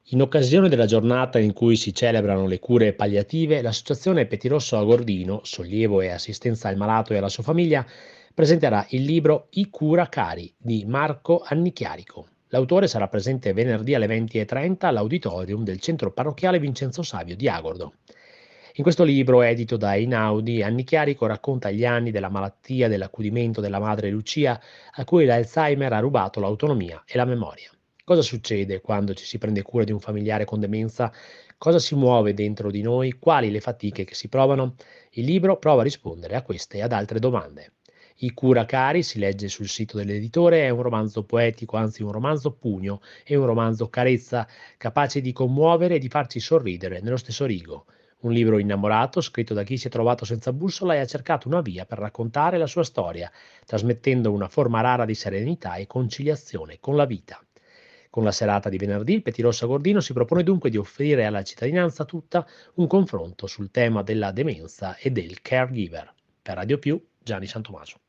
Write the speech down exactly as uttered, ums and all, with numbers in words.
In occasione della giornata in cui si celebrano le cure palliative, l'Associazione Petirosso Agordino, Sollievo e Assistenza al malato e alla sua famiglia, presenterà il libro I Cura Cari di Marco Annichiarico. L'autore sarà presente venerdì alle venti e trenta all'auditorium del centro parrocchiale Vincenzo Savio di Agordo. In questo libro, edito da Einaudi, Annichiarico racconta gli anni della malattia e dell'accudimento della madre Lucia, a cui l'Alzheimer ha rubato l'autonomia e la memoria. Cosa succede quando ci si prende cura di un familiare con demenza? Cosa si muove dentro di noi? Quali le fatiche che si provano? Il libro prova a rispondere a queste e ad altre domande. I Cura Cari, si legge sul sito dell'editore, è un romanzo poetico, anzi un romanzo pugno e un romanzo carezza, capace di commuovere e di farci sorridere nello stesso rigo. Un libro innamorato, scritto da chi si è trovato senza bussola e ha cercato una via per raccontare la sua storia, trasmettendo una forma rara di serenità e conciliazione con la vita. Con la serata di venerdì, il Petirossa Gordino si propone dunque di offrire alla cittadinanza tutta un confronto sul tema della demenza e del caregiver. Per Radio Più, Gianni Santomaso.